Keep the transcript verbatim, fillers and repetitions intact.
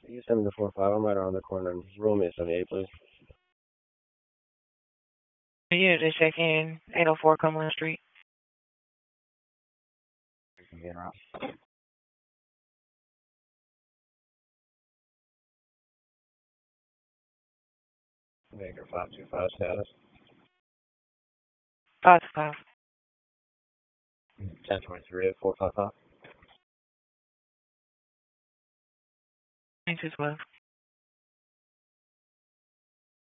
You send me the four five. I'm right around the corner. Roll me a seventy-eight, please. You to check in eight oh four Cumberland Street. I'm getting around. Baker five two five status. Five to five. ten twenty-three four five five. Nine two twelve.